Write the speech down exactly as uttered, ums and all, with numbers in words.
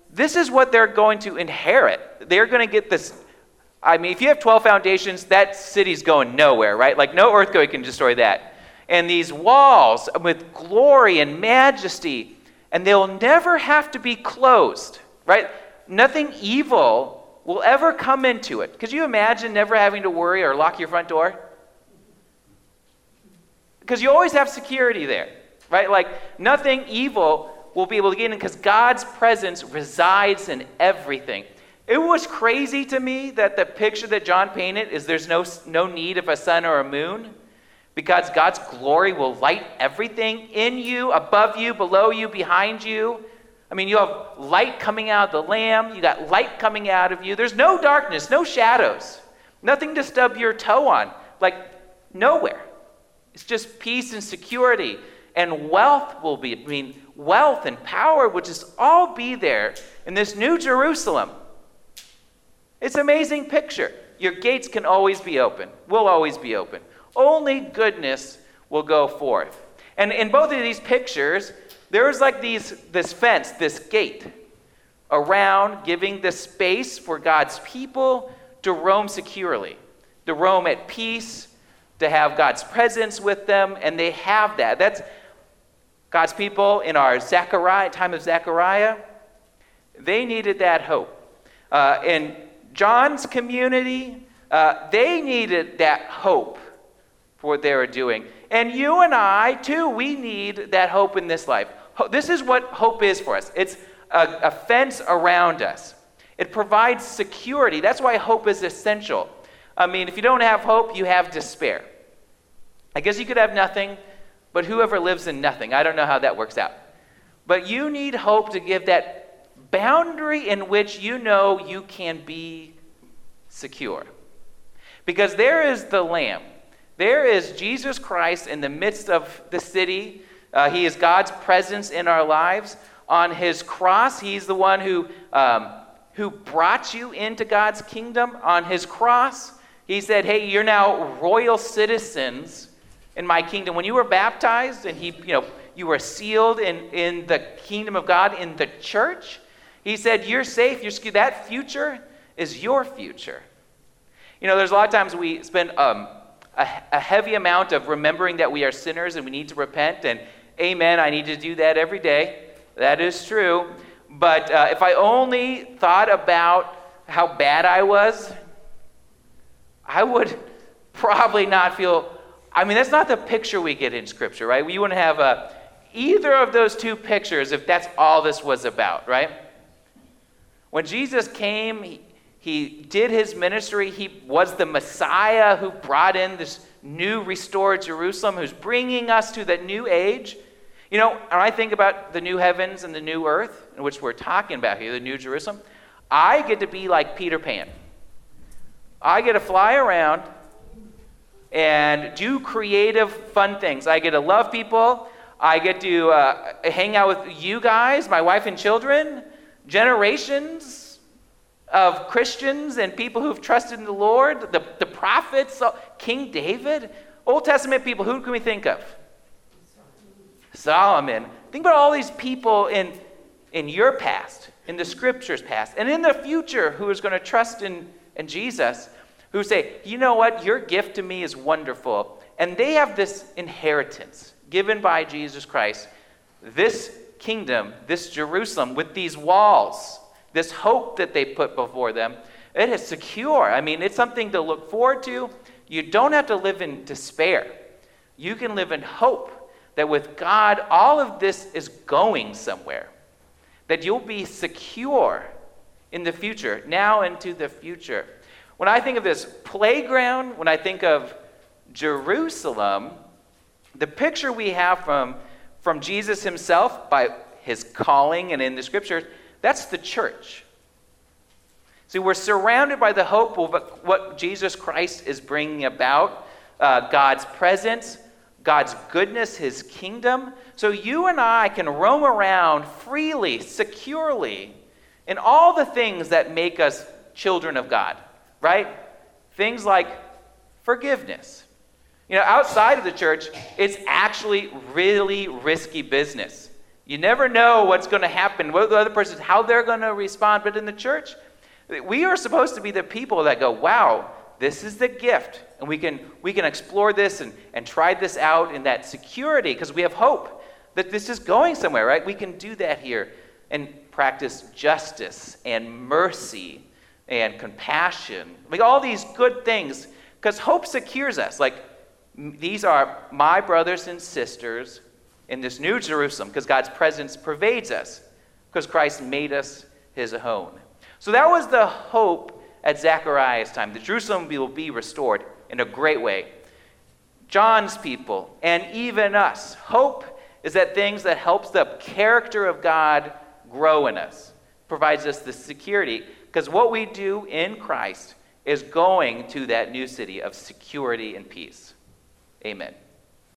this is what they're going to inherit. They're going to get this. I mean, if you have twelve foundations, that city's going nowhere, right? Like no earthquake can destroy that. And these walls with glory and majesty, and they'll never have to be closed, right? Nothing evil will ever come into it. Could you imagine never having to worry or lock your front door? Because you always have security there, right? Like nothing evil will be able to get in because God's presence resides in everything. It was crazy to me that the picture that John painted is there's no, no need of a sun or a moon because God's glory will light everything in you, above you, below you, behind you. I mean, you have light coming out of the Lamb. You got light coming out of you. There's no darkness, no shadows, nothing to stub your toe on, like nowhere. It's just peace and security, and wealth will be, I mean, wealth and power will just all be there in this new Jerusalem. It's an amazing picture. Your gates can always be open, will always be open. Only goodness will go forth. And in both of these pictures, there's like these, this fence, this gate around, giving the space for God's people to roam securely, to roam at peace, to have God's presence with them, and they have that. That's God's people in our Zechariah, time of Zechariah. They needed that hope. Uh, in John's community, uh, they needed that hope for what they were doing. And you and I, too, we need that hope in this life. This is what hope is for us. It's a, a fence around us. It provides security. That's why hope is essential. I mean, if you don't have hope, you have despair. I guess you could have nothing, but whoever lives in nothing, I don't know how that works out. But you need hope to give that boundary in which you know you can be secure. Because there is the Lamb. There is Jesus Christ in the midst of the city. Uh, he is God's presence in our lives. On his cross, he's the one who, um, who brought you into God's kingdom. On his cross, he said, hey, you're now royal citizens in my kingdom. When you were baptized and he, you know, you were sealed in, in the kingdom of God, in the church, he said, you're safe. You're, that future is your future. You know, there's a lot of times we spend um, a, a heavy amount of remembering that we are sinners and we need to repent. And amen, I need to do that every day. That is true. But uh, if I only thought about how bad I was, I would probably not feel. I mean, that's not the picture we get in Scripture, right? We wouldn't have a, either of those two pictures if that's all this was about, right? When Jesus came, he, he did his ministry. He was the Messiah who brought in this new restored Jerusalem, who's bringing us to that new age. You know, when I think about the new heavens and the new earth, in which we're talking about here, the new Jerusalem, I get to be like Peter Pan. I get to fly around and do creative, fun things. I get to love people. I get to uh, hang out with you guys, my wife and children, generations of Christians and people who've trusted in the Lord, the, the prophets, King David, Old Testament people. Who can we think of? Solomon. Think about all these people in, in your past, in the Scriptures past, and in the future who is going to trust in, in Jesus, who say, you know what, your gift to me is wonderful. And they have this inheritance given by Jesus Christ, this kingdom, this Jerusalem with these walls, this hope that they put before them. It is secure. I mean, it's something to look forward to. You don't have to live in despair. You can live in hope that with God, all of this is going somewhere, that you'll be secure in the future, now into the future. When I think of this playground, when I think of Jerusalem, the picture we have from, from Jesus himself by his calling and in the Scriptures, that's the church. See, we're surrounded by the hope of what Jesus Christ is bringing about, uh, God's presence, God's goodness, his kingdom. So you and I can roam around freely, securely, in all the things that make us children of God. Right? Things like forgiveness. You know, outside of the church, it's actually really risky business. You never know what's going to happen, what the other person, how they're going to respond. But in the church, we are supposed to be the people that go, wow, this is the gift. And we can we can explore this and, and try this out in that security because we have hope that this is going somewhere, right? We can do that here and practice justice and mercy and compassion. Like all these good things because hope secures us. Like these are my brothers and sisters in this new Jerusalem because God's presence pervades us because Christ made us his own. So that was the hope at Zechariah's time. The Jerusalem will be restored in a great way. John's people and even us. Hope is that things that helps the character of God grow in us. Provides us the security because what we do in Christ is going to that new city of security and peace. Amen.